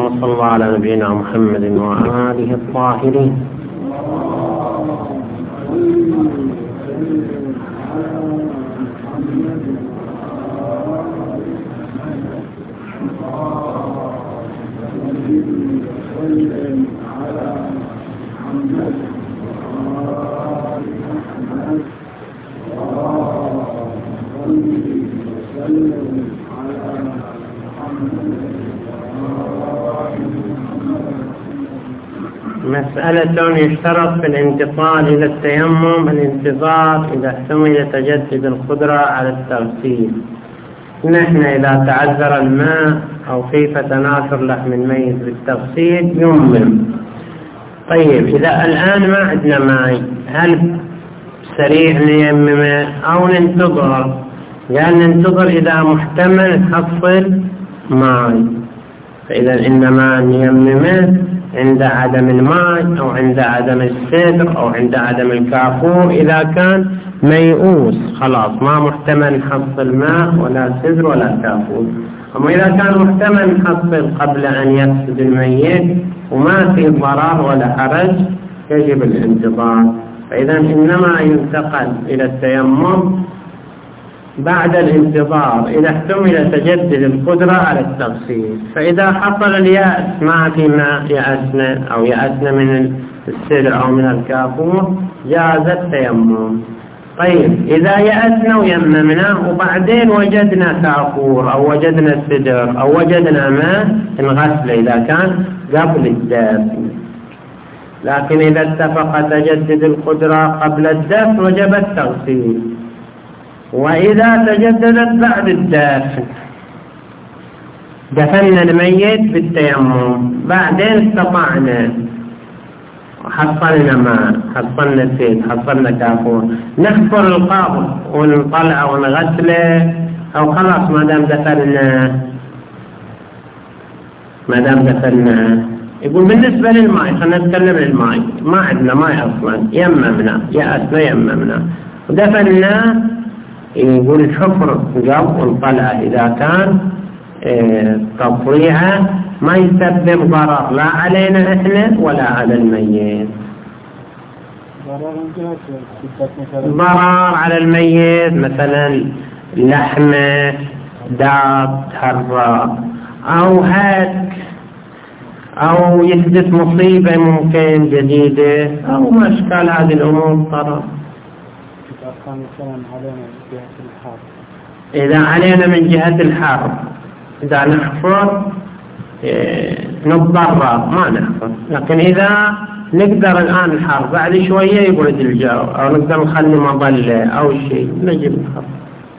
وصلى الله على نبينا محمد وآله الطاهرين. مسألة يشترط في الانتقال إلى التيمم الانتظار إذا احتمل تجدد القدرة على التغسيل. نحن إذا تعذر الماء أو كيف تناثر لحم الميت بالتغسيل يمم. طيب إذا الآن ما عندنا ماء هل سريع نيمم أو ننتظر؟ يعني ننتظر إذا محتمل نحصل ماء، فإذا إنما نيممه عند عدم الماء أو عند عدم السدر أو عند عدم الكافور. إذا كان ميؤوس خلاص ما محتمل نحصل ماء ولا سدر ولا كافور. أما إذا كان محتمل نحصل قبل أن يفسد الميت وما في ضرر ولا حرج يجب الانتظار. فإذا إنما ينتقل إلى التيمم بعد الانتظار إذا احتمل تجدد القدرة على التغسيل. فإذا حصل اليأس ما في ماء يأسنا أو يأسنا من السدر أو من الكافور جاز التيمم. طيب إذا يأسنا ويممنا وبعدين وجدنا كافور أو وجدنا السدر أو وجدنا ماء نغسل إذا كان قبل الدفن. لكن إذا اتفق تجدد القدرة قبل الدفن وجب التغسيل. وإذا تجددت بعد الدفن دفنا الميت بالتيمم بعدين استطعنا وحصلنا ماء حصلنا سيد حصلنا كافور نحفر القبر ونطلع ونغسله أو خلاص ما دام دفناه. يقول بالنسبة للماء خلينا نتكلم الماء ما عندنا ماء أصلا يممنا يأسنا يممنا ودفناه. يقول الحفر قبل ونطلع إذا كان تطليعه ما يسبب ضرر لا علينا إحنا ولا على الميت. ضرر على الميت مثلا لحمه داب تحرق أو هك أو يحدث مصيبة ممكن جديدة أو ما أشكال هذه الأمور ضرر. إذا علينا من جهة الحرب إذا نحفر نتضرر ما نحفر. لكن إذا نقدر الآن الحرب بعد شوية يبرد الجو أو نقدر نخلي مظلة أو شيء نجيب الحرب.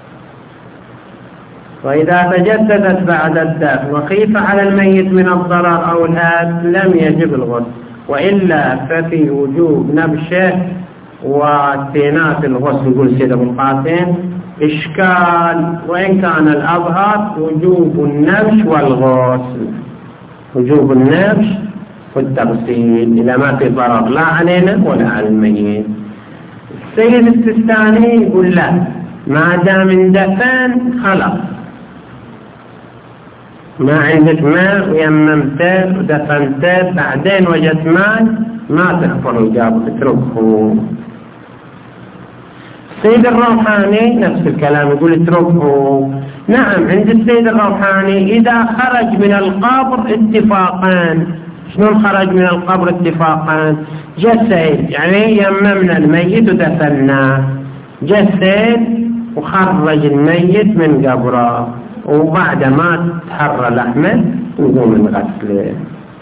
وإذا تجددت بعد الدفن وخيف على الميت من الضرر أو الهاد لم يجب الغسل. وإلا ففي وجوب نبشه واستئناف الغسل. يقول سيد أبو القاسم إشكال وإن كان الأظهر وجوب النبش والغسل وجوب النبش والتغسيل إذا ما في ضرر لا علينا ولا على الميت. السيد السيستاني يقول لا ما دام اندفن خلاص ما عندك ماء ويممته ودفنته بعدين وجدت ماء ما تحفر الجاب اتركه. السيد الروحاني نفس الكلام يقول اتركه. نعم عند السيد الروحاني إذا خرج من القبر اتفاقا. شنو خرج من القبر اتفاقا؟ جسد يعني يممنا الميت ودفناه جسد وخرج الميت من قبره وبعد ما تحرر لحمه نقوم نغسله.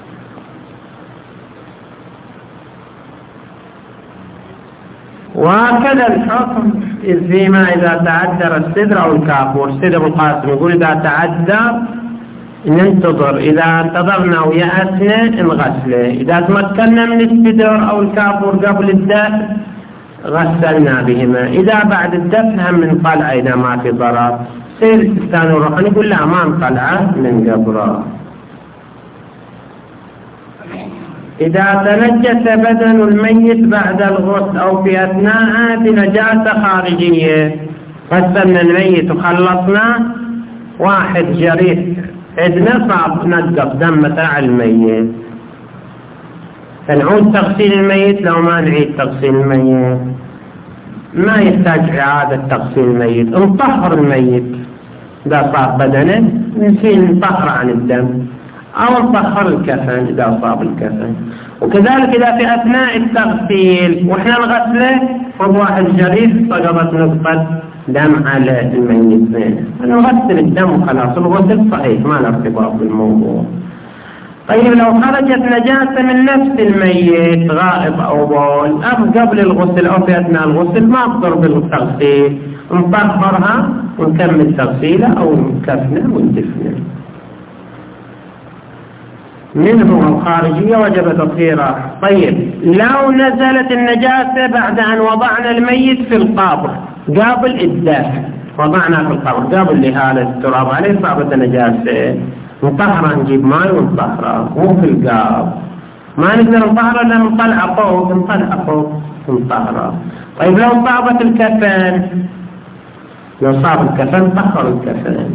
وهكذا الحكم فيما إذا تعذر السدر أو الكافور. سيد أبو القاسم يقول إذا تعذر ننتظر إذا انتظرنا ويأسنا نغسله. إذا تمكنا من السدر أو الكافور قبل الدفن غسلنا بهما. إذا بعد الدفن هم نطلع إذا ما في ضرر. سيد السيستاني الروحاني يقول لا ما نطلعه من قبره. إذا تنجس بدن الميت بعد الغسل أو في أثناء بنجاسة خارجية غسلنا الميت وخلصنا واحد جريح إذ نصعب ننقص دم متاع الميت، فنعود تغسيل الميت. لو ما نعيد تغسيل الميت ما يحتاج إعادة تغسيل الميت، نطهر الميت إذا صار بدنه نسيل نطهر عن الدم، أو نطهر الكفن إذا صاب الكفن. وكذلك إذا في أثناء التغسيل وإحنا نغسله واحد جريح سقطت نقطة دم على الميت، نغسل الدم وخلاص، الغسل صحيح ما له ارتباط بالموضوع. طيب لو خرجت نجاسة من نفس الميت غائب أو بول قبل الغسل أو في أثناء الغسل ما أقدر بالتغسيل، نطهرها ونكمل تغسيله أو نكفنه وندفنه. منه الخارجية وجب تطهيرها. طيب لو نزلت النجاسة بعد أن وضعنا الميت في القبر قبل الدفن، وضعنا في القبر قبل لهالة التراب عليه صابت نجاسة، نطهرها، نجيب ماء ونطهرها مو في القبر، ما نقدر نطهرها لأن نطلع فوق نطهرها. طيب لو صابت الكفن، لو صاب الكفن طهر الكفن.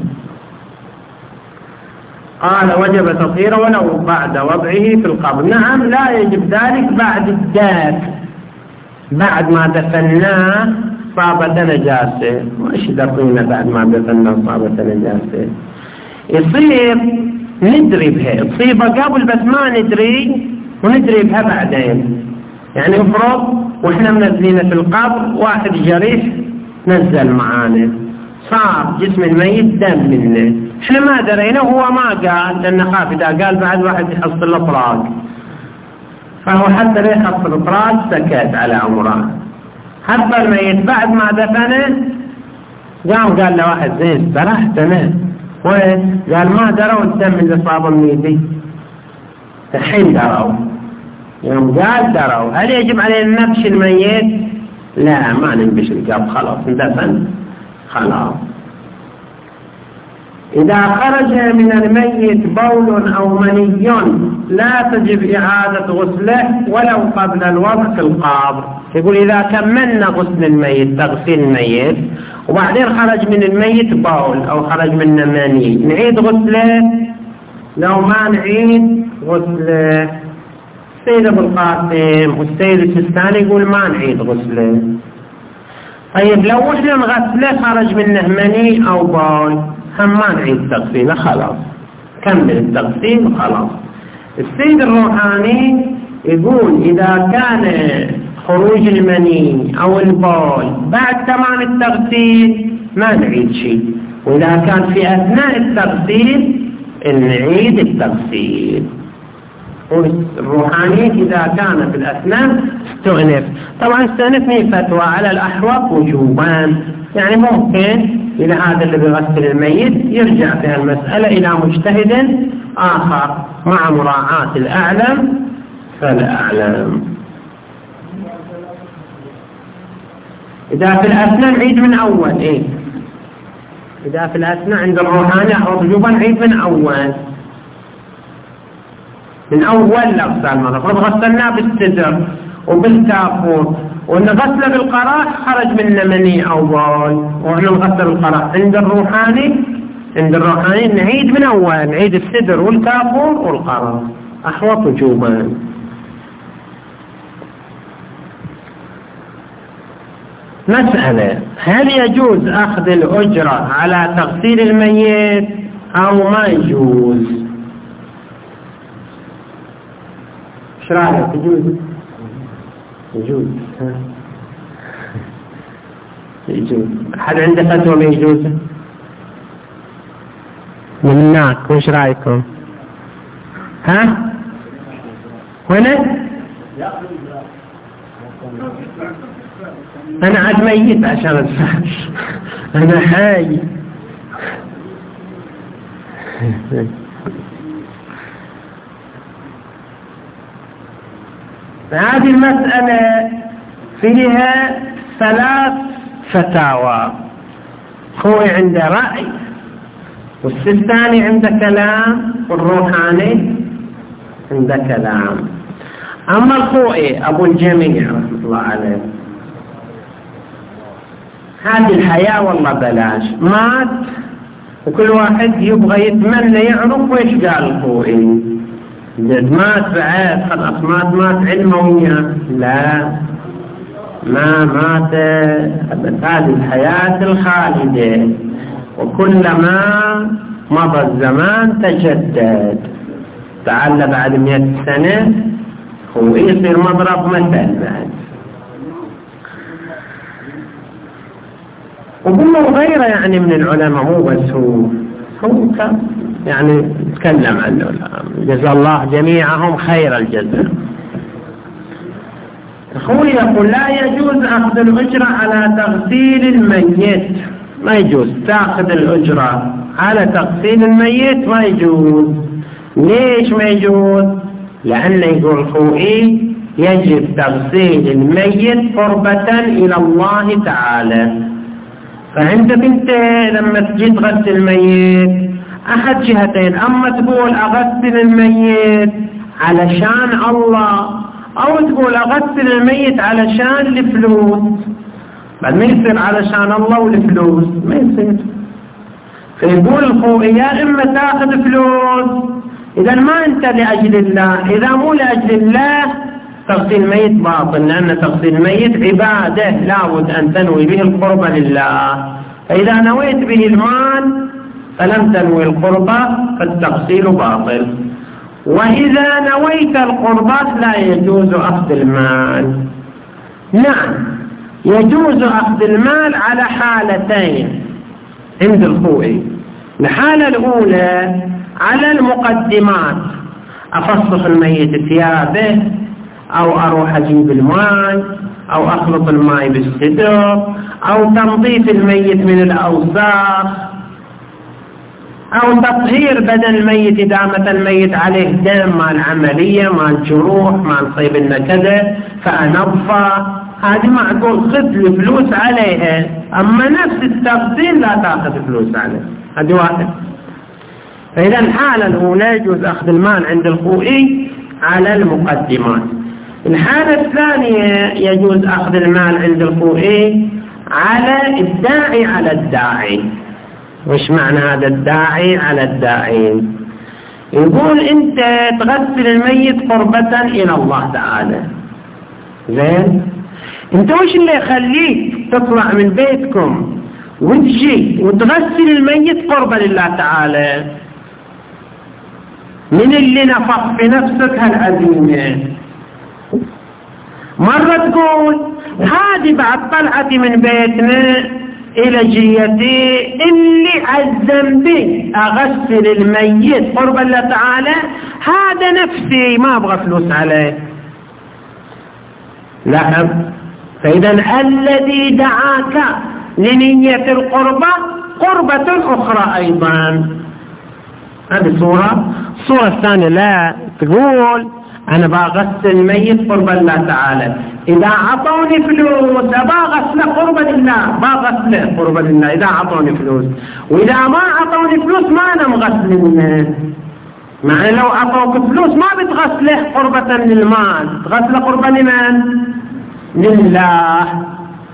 قال وجب تطهيره ولو بعد وضعه في القبر. نعم لا يجب ذلك بعد الدفن، بعد ما دفناه صابت نجاسة، وإيش درينا بعد ما دفناه صابت نجاسة؟ يصير ندري بها، تصيبها قبل بس ما ندري، وندري بها بعدين. يعني افرض واحنا منزلين في القبر واحد جريح نزل معانا، صار جسم الميت دم منه، احنا ما درينا، هو ما قال لأنه خاف إذا قال بعد واحد يحصل الأطراق، فهو حتى لا يحصل الأطراق سكت على عمره. حتى الميت بعد ما دفنه قال له واحد زين استرحت أنا، وين؟ قال ما دروا الدم اللي صاب من يدي، الحين دروا. يوم قال دروا، هل يجب علينا نبش الميت؟ لا ما ننبش القبر، خلاص اندفن خلاص. إذا خرج من الميت بول أو مني لا تجب إعادة غسله ولو قبل الوضع في القبر. يقول إذا كملنا غسل الميت تغسيل الميت وبعدين خرج من الميت بول أو خرج منه مني نعيد غسله؟ لو ما نعيد غسله. السيد أبو القاسم والسيد السيستاني يقول ما نعيد غسله. طيب لو احنا نغسله خرج منه مني أو بول هم ما نعيد تغسيله، خلاص كمل التغسيل وخلاص. السيد الروحاني يقول إذا كان خروج المني أو البول بعد تمام التغسيل ما نعيد شيء، وإذا كان في أثناء التغسيل نعيد التغسيل. الروحاني إذا كان في الأثناء استؤنف. طبعا استؤنف هي فتوى على الأحوط وجوبا، يعني ممكن إلى هذا اللي بيغسل الميت يرجع في المسألة إلى مجتهد آخر مع مراعاة الأعلم فالأعلم. إذا في الأثناء نعيد من أول، إذا في الأثناء عند الروحاني أحوط وجوبا نعيد من أول الأغسال. مرة غسلناه بالسدر وبالكافور ونغسل بالقراح خرج منه مني أو بول، وإحنا نغسل القراح. عند الروحاني نعيد من أول، نعيد السدر والكافور والقراح أحوط وجوبا. مسألة: هل يجوز أخذ الأجرة على تغسيل الميت أو ما يجوز؟ ايش رايك؟ يجوز يجوز. أحد عنده فتوى ما يجوز من هناك؟ وش رايكم؟ ها هنا انا عاد ميت عشان ادفع انا حي. هذه المسألة فيها 3 فتاوى. خوي عنده رأي والسيستاني عنده كلام والروحاني عنده كلام. أما الخوئي أبو الجميع رحمة الله عليه هذه الحياة والله بلاش، مات وكل واحد يبغى يتمنى يعرف ويش قال الخوئي. جد مات بعد خلاص مات علموية، لا ما مات، هذه الحياة الخالدة، وكلما مضى الزمان تجدد. تعال بعد 100 سنة هو يصير مضرب مثل بعد. وقلنا غيره يعني من العلماء، مو بس هو يعني تكلم عنه. جزا الله جميعهم خير الجزاء. أخوي يقول لا يجوز أخذ الأجرة على تغسيل الميت. ما يجوز تأخذ الأجرة على تغسيل الميت، ما يجوز. ليش ما يجوز؟ لأنه يقول خوئي يجب تغسيل الميت قربة إلى الله تعالى. فعندك انت لما تجي تغسل الميت أحد جهتين، أما تقول أغسل الميت علشان الله، أو تقول أغسل الميت علشان الفلوس. بعد ما يصير علشان الله والفلوس ما يصير. فيقول الخوئي يا إما تأخذ فلوس، إذا ما أنت لأجل الله، إذا مو لأجل الله تغسيل الميت باطل، لأن تغسيل الميت عبادة لابد أن تنوي به القربة لله. فإذا نويت به المال فلم تنوي القربة فالتغسيل باطل. وإذا نويت القربة لا يجوز أخذ المال. نعم يجوز أخذ المال على حالتين عند الخوئي. الحالة الأولى على المقدمات، أفسخ الميت ثيابه، أو أروح أجيب الماء، أو أخلط الماء بالسدر، أو تنظيف الميت من الأوساخ، أو تطهير بدن الميت إذا مثلا الميت عليه دم مع العملية مع الجروح مع الصيب النكدة فأنظفه. هذه معقول خذ الفلوس عليها، أما نفس التغسيل لا تأخذ فلوس عليه. هذه واحد. فإذا الحالة الأولى يجوز أخذ المال عند الخوئي على المقدمات. الحالة الثانية يجوز أخذ المال عند الخوئي على الداعي على الداعي. وش معنى هذا الداعي على الداعي؟ يقول أنت تغسل الميت قربة إلى الله تعالى، زين؟ أنت وش اللي يخليك تطلع من بيتكم وتجي وتغسل الميت قربة لله تعالى؟ من اللي نفخ في نفسك هالعزيمة؟ مرة تقول هذه بعد طلعتي من بيتنا إلى جيتي اللي عزم بي أغسل الميت قربا لله تعالى، هذا نفسي ما أبغى فلوس عليه. لاحظ. فإذا الذي دعاك لنية القربة قربة أخرى أيضا. هذه الصورة الثانية لا تقول أنا بغسل الميت قربا لله تعالى، إذا أعطوني فلوس بغسله قربا لله، بغسله قربا لله إذا أعطوني فلوس، وإذا ما أعطوني فلوس ما أنا مغسله. مع لو أعطوك فلوس ما بتغسله قربة للمال، تغسله قربا لمن؟ لله.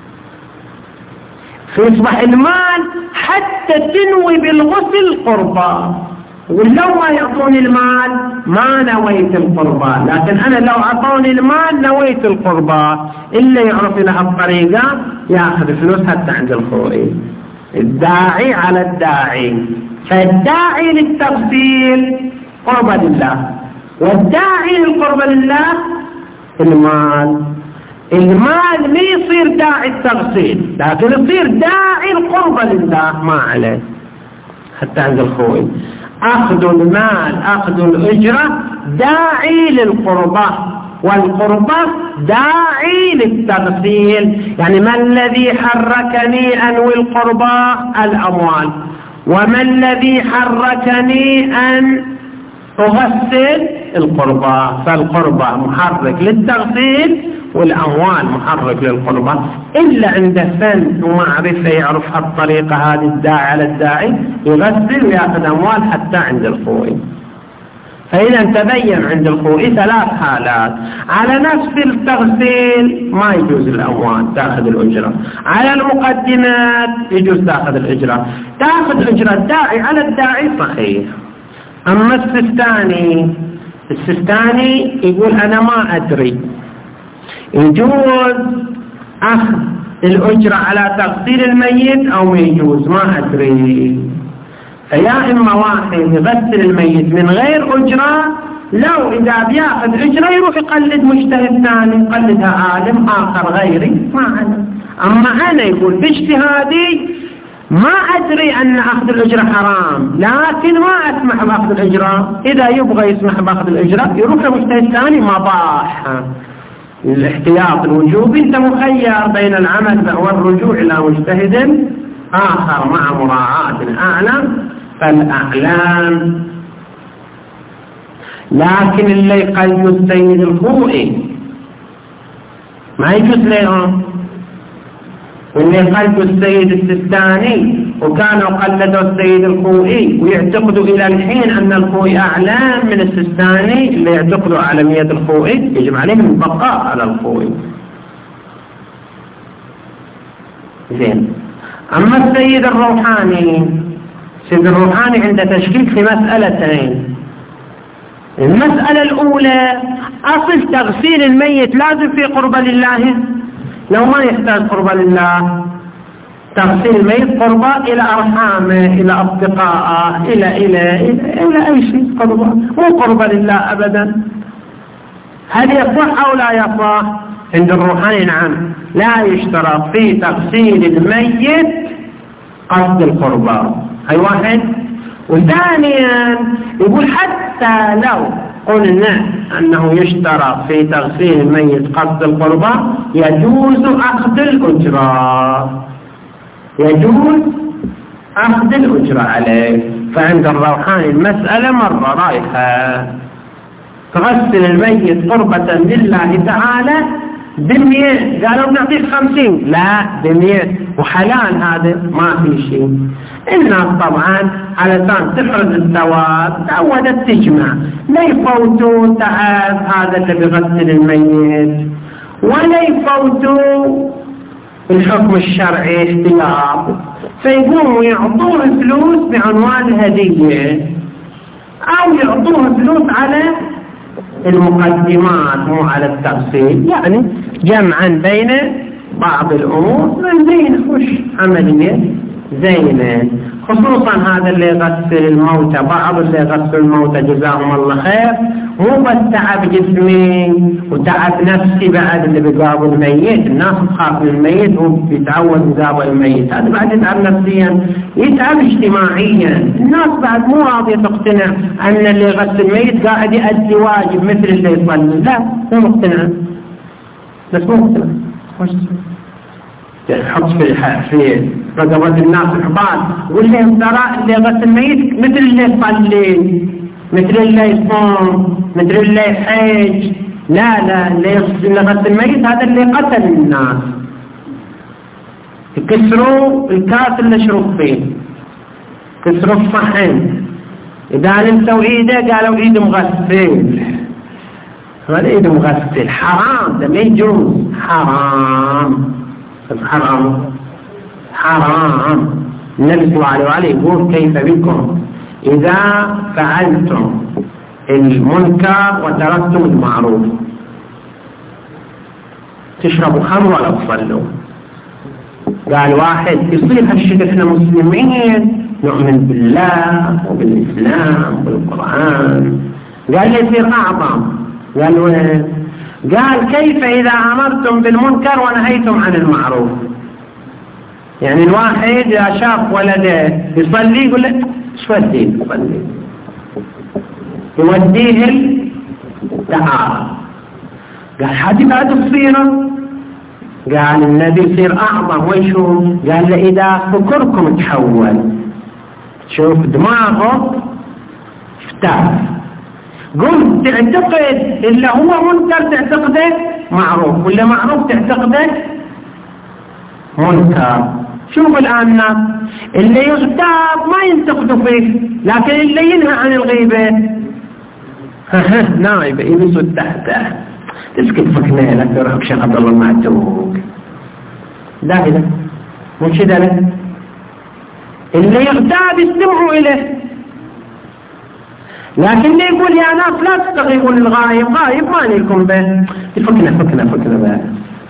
فيصبح المال حتى تنوي بالغسل قربا. ولو ما يعطوني المال ما نويت القربة، لكن أنا لو أعطوني المال نويت القربة. إلا يعرف لها الطريقة يأخذ فلوس حتى عند الخوئي. الداعي على الداعي. فالداعي للتغسيل قربة لله، والداعي للقربة لله المال. المال ما يصير داعي التغسيل، لكن يصير داعي القربة لله ما عليه حتى عند الخوئي. أخذ المال أخذ الأجرة داعي للقربة، والقربة داعي للتغسيل. يعني ما الذي حركني أنوي القربة؟ الأموال. وما الذي حركني أن أغسل؟ القربة. فالقربة محرك للتغسيل والأموال محرك للقربة. إلا عند فن ومعرفة يعرف الطريقة هذه الداعي على الداعي يغسل ويأخذ أموال حتى عند الخوئي. فإذا تبين عند الخوئي 3 حالات. على نفس التغسيل ما يجوز الأموات تأخذ الأجرة، على المقدمات يجوز تأخذ الأجرة. تأخذ أجرة الداعي على الداعي صحيح. أما السستاني يقول أنا ما أدري، يجوز أخذ الأجرة على تغسيل الميت أو ما يجوز ما أدري. فيا إما واحد يغسل الميت من غير أجرة، لو إذا بياخذ أجرة يروح يقلد مجتهد ثاني، يقلدها عالم آخر غيري ما أنا. أما أنا يقول باجتهادي ما أدري أن أخذ الأجرة حرام، لكن ما أسمح بأخذ الأجرة. إذا يبغى يسمح بأخذ الأجرة يروح لمجتهد ثاني مباح. الاحتياط الوجوبي أنت مخير بين العمل والرجوع إلى مجتهد آخر مع مراعاة الأعلم فالأعلام. لكن اللي يقلد السيد الخوئي ما يجوز لهم، واللي يقلد السيد السستاني وكانوا قلدوا السيد الخوئي ويعتقدوا إلى الحين أن الخوئي أعلام من السستاني، اللي يعتقدوا أعلمية الخوئي يجب عليهم البقاء على الخوئي. زين. أما السيد الروحاني عنده تشكيك في مسألتين. المسألة الأولى أصل تغسيل الميت لازم في قربة لله، لو ما يحتاج قربة لله تغسيل الميت قربة إلى أرحامه إلى أصدقائه إلى أي شيء قربة، مو قربة لله أبدا. هل يصح أو لا يصح؟ عند الروحاني نعم، لا يشترط في تغسيل الميت قصد القربة. هاي واحد. وثانيا يقول حتى لو قلنا أنه يشترط في تغسيل الميت قصد القربة يجوز أخذ الأجرة، يجوز أخذ الأجرة عليه. فعند الروحاني المسألة مرة رايحة، تغسل الميت قربة لله تعالى ب100، قالوا بنعطيك 50، لا ب100 وحلال هذا ما في شيء. الناس طبعا علشان تفرض الثواب تعودت تجمع، لا يفوتوا تعب هذا اللي بيغسل الميت ولا يفوتوا الحكم الشرعي احتياط، فيقوموا يعطوه فلوس بعنوان هدية أو يعطوه فلوس على المقدمات مو على التغسيل، يعني جمعا بين بعض الأمور زين خوش عملية زينة. خصوصا هذا اللي يغسل الموتى، بعض اللي يغسل الموتى جزاهم الله خير مو بس تعب جسمي وتعب نفسي بعد اللي بيقابل الميت، الناس تخاف من الميت وبيتعود يقابل الميت، هذا بعد يتعب نفسيا يتعب اجتماعيا. الناس بعد مو راضية تقتنع أن اللي يغسل الميت قاعد يؤدي واجب مثل اللي يصلي، لا مو مقتنع، بس مو مقتنع. يحط في رقبة الناس الحفاظ واللي ترى اللي يغسل الميت مثل اللي يصلي مثل اللي يصوم مثل اللي يحج، لا اللي يغسل الميت هذا اللي قتل الناس. يكسروا الكاس اللي يشرب فيه، كسروا الصحن، إذا لمسوا إيده قالوا إيده مغسل، هذا إيده مغسل حرام، ده ما يجوز، حرام. النبي صلى الله عليه وآله يقول كيف بكم إذا فعلتم المنكر وتركتم المعروف، تشربوا خمر ولا تصلوا. قال واحد يصير هالشيء احنا مسلمين نؤمن بالله وبالإسلام وبالقرآن، قال يصير أعظم. قال وين؟ قال كيف إذا أمرتم بالمنكر ونهيتم عن المعروف. يعني الواحد إذا شاف ولده يصلي يقول له ايش وديه يصلي، يوديه تعالى. قال هذه بعد الصيرة. قال النبي يصير أعظم. ويشوف؟ قال له إذا فكركم تحول، شوف دماغه افتح، قلت تعتقد اللي هو منكر تعتقده معروف، واللي معروف تعتقده منكر. شوف الآن اللي يغتاب ما ينتقده فيه، لكن اللي ينهى عن الغيبة نايب يبسوا تحته تسكت فكنا لك تروح شيخ عبد الله المعتوق ده مو كده له اللي يغتاب يستمعوا إليه، لكن اللي يقول يا ناس لا تستغيبوا للغايب، غايب ما لكم به، فكنا به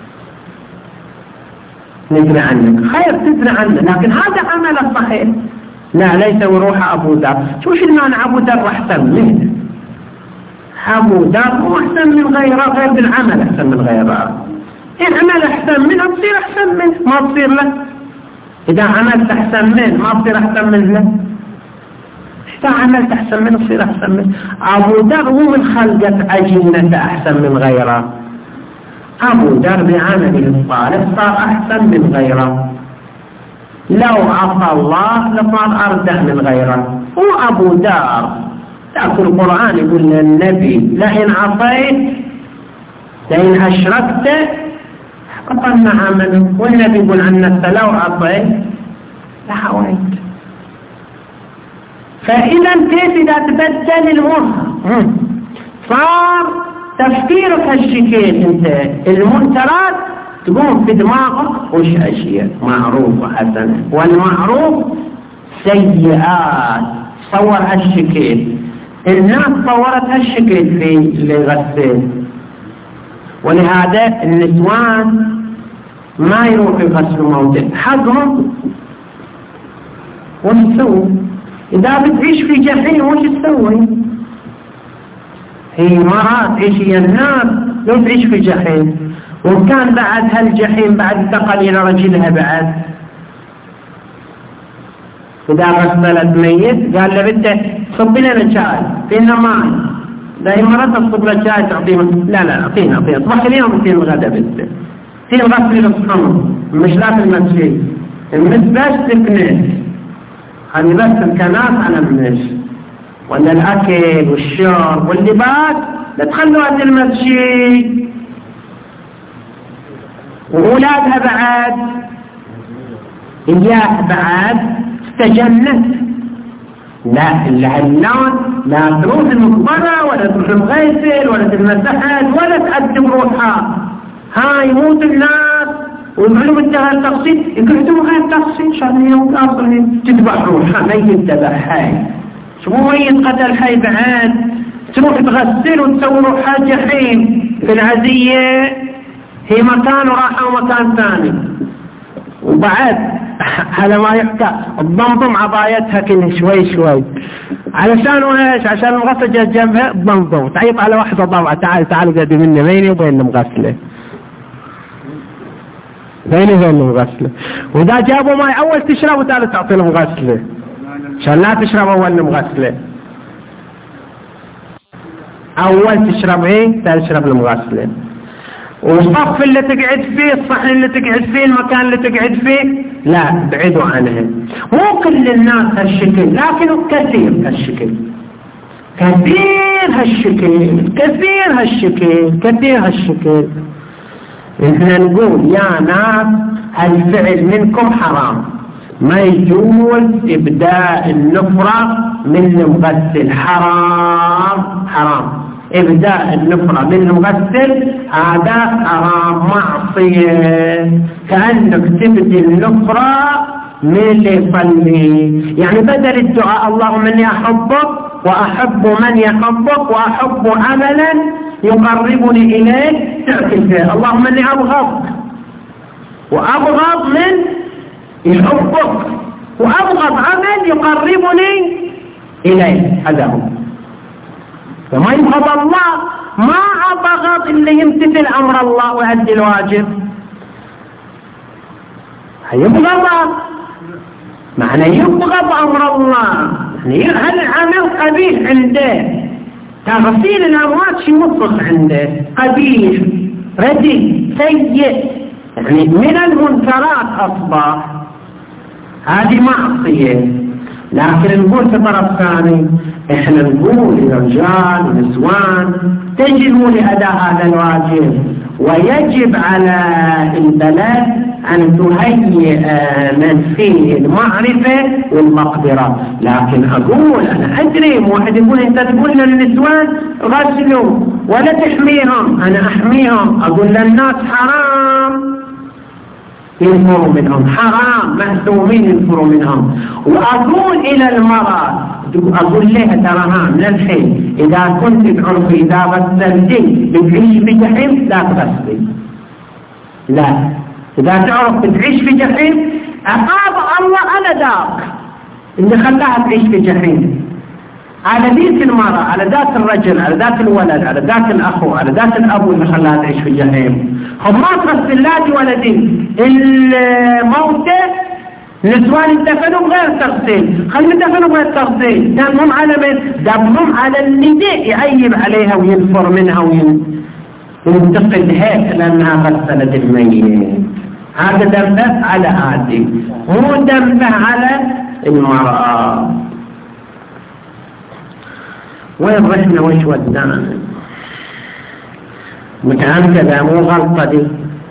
ندري عنك خير تدري عنه، لكن هذا عمل صحيح. لا ليس وروح أبو ذر. شو المعنى أبو ذر أحسن منه؟ أبو ذر مو أحسن من غيره، غير بالعمل أحسن من غيره. إن عمل أحسن منه تصير أحسن منه، ما تصير له. إذا عملت أحسن منه ما تصير أحسن منه، إذا عملت أحسن منه تصير أحسن منه. أبو ذر هو من خلقة عجينة أحسن من غيره، أبو ذر بعمله الصالح صار أحسن من غيره. لو عصى الله لصار أردع من غيره. هو أبو ذر تأكل القرآن يقول للنبي لئن عصيت لئن أشركت حقطن عمله، والنبي يقول عن نفسه لو عصيت لحويت. فإذا كيف إذا تبدل المخ صار تفكيرك هالشكل، انت المنكرات تقوم في دماغك وش اشياء معروفة حسنة، والمعروف سيئات. صور هالشكل، الناس صورت هالشكل في اللي غسل، ولهذا النسوان ما يروحوا يغسلوا موتى حقهم. وش تسوي اذا بتعيش في جحيم؟ وش تسوي؟ هي مرات تعيش هي النار لو تعيش في جحيم، وكان بعد هالجحيم بعد انتقل إلى رجلها بعد. إذا غسلت ميت قال له بدك صب لنا شاي فينا ماء، دائما مرات تصب له شاي تعطيه لا اعطينا صباح اليوم يصير الغداء بدك تصير غسل الصحن مش لازم المسجد المسباش تكنس، هذه بس الكناس على المسجد، ولا الأكل والشرب واللباس لا تخلوها في المسجد. وأولادها بعد إياه بعد استجنت، لا اللون لا تروح المقبرة ولا تروح المغيسل ولا تلمسحت ولا تقدم روحها. هاي يموت الناس ويقولوا بدها التقصير، يقولوا هاي التقصير شان يوم أصلا تذبح روحها ما يذبح. هاي شو ميت قتل حي بعد تروح تغسل وتسوي روحها جحيم في العزية، هي مكان وراحة ومكان ثاني. وبعد هذا ما يحكى تضمضم عبايتها كل شوي علشان ايش؟ عشان المغسلة جنبها تضمضم تعيط على واحدة ضبعة تعال قدي مني بيني وبين المغسلة، بيني وبين المغسلة. وإذا جابوا ماي أول تشرب وثالث تعطي المغسلة عشان لا تشرب أول المغسلة، أول تشرب ايه تشرب المغسلة. والصف اللي تقعد فيه الصحن اللي تقعد فيه المكان اللي تقعد فيه لا ابعدوا عنه. مو كل الناس هالشكل، لكن كثير هالشكل كثير هالشكل. احنا نقول يا ناس هالفعل منكم حرام، ما يجوز إبداء النفرة من المغسل، حرام إبداء النفرة من المغسل، هذا حرام معصية. كأنك تبدي النفرة من اللي يصلي، يعني بدل الدعاء اللهم إني أحبك وأحب من يحبك وأحب عملا يقربني إليك تعمل فيه اللهم إني أبغضك وأبغض من يحبك وأبغض عمل يقربني إليه. هذا هو. فما يبغض الله، ما أبغض اللي يمتثل أمر الله ويؤدي الواجب، يبغض معنى يبغض أمر الله، يعني هل عمل قبيح عنده، تغسيل الأموات شيء مطلق عنده قبيح رديء سيء، يعني من المنكرات أصبح، هذه معصية. لكن نقول في طرف ثاني احنا نقول للرجال ونسوان تجبوا لأداء هذا الواجب، ويجب على البلد أن تهيئ من فيه المعرفة والمقدرة. لكن أقول أنا أدري، واحد يقول أنت تقول للنسوان غسلوا ولا تحميهم، أنا أحميهم. أقول للناس حرام ينفروا منهم، حرام مهزومين ينفروا منهم. وأقول إلى المرأة، أقول لها تراها من الحين إذا كنت بعرفي إذا غسلتي بتعيش في جحيم لا تغسلي، لا، إذا تعرف بتعيش في جحيم عقاب الله على ذاك اللي خلاها تعيش في جحيم، على ذيك المرأة، على ذاك الرجل، على ذاك الولد، على ذاك الأخو، على ذاك الأبو اللي خلاها تعيش في جحيم. هم ما تغسل لا ولدين الموتى نسوان يدفنوا بغير تغسيل، خلوا يدفنوا بغير تغسيل، دمهم على من؟ دمهم على اللي يعيب عليها وينفر منها وينتقدها لأنها غسلت الميت. هذا دمه على عادي، مو دمه على المرأة. وين رحنا وش ودانا؟ متأكدة مو غلطة دي.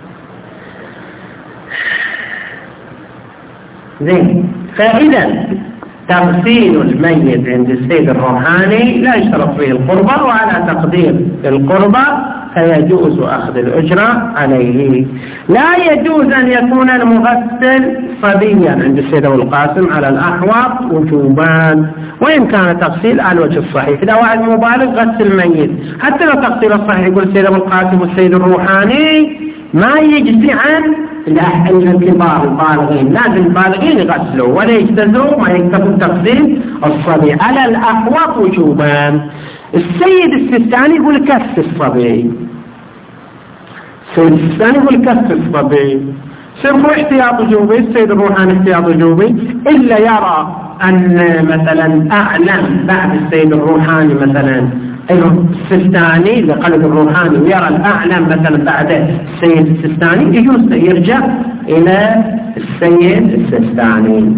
زين، فإذا تغسيل الميت عند السيد الروحاني لا يشترط فيه القربة، وعلى تقدير القربة فيجوز أخذ الأجرة عليه. لا يجوز أن يكون المغسل صبيا عند السيد أبو القاسم على الأحوط وجوبان، وإن كان تغسيل على الوجه الصحيح. إذا واحد مبالغ غسل الميت، حتى لو تغسيل الصحيح يقول السيد أبو القاسم والسيد الروحاني ما يجزي عن الكبار البالغين، لازم البالغين يغسلوا ولا يجتزوا، ما يكتفوا تغسيل الصبي على الأحوط وجوبان. السيد السيستاني يقول كف الصبي، السيد السيستاني يقول كف الصبي، سيرفوا احتياط وجوبي، السيد الروحاني احتياط وجوبي، إلا يرى أن مثلا أعلم بعد السيد الروحاني مثلا السيستاني لقلب الروحاني، ويرى الأعلم مثلا بعد السيد السيستاني، يجوز يرجع إلى السيد السيستاني.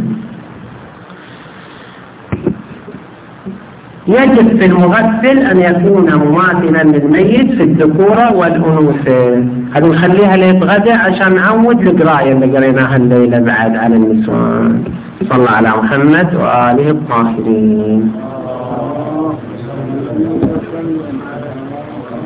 يجب في المغسل أن يكون مماثلا للميت في الذكورة والأنوثة. هذا نخليها ليتغدى عشان نعود القراية اللي قريناها الليلة بعد على النسوان. صلى على محمد وآله الطاهرين.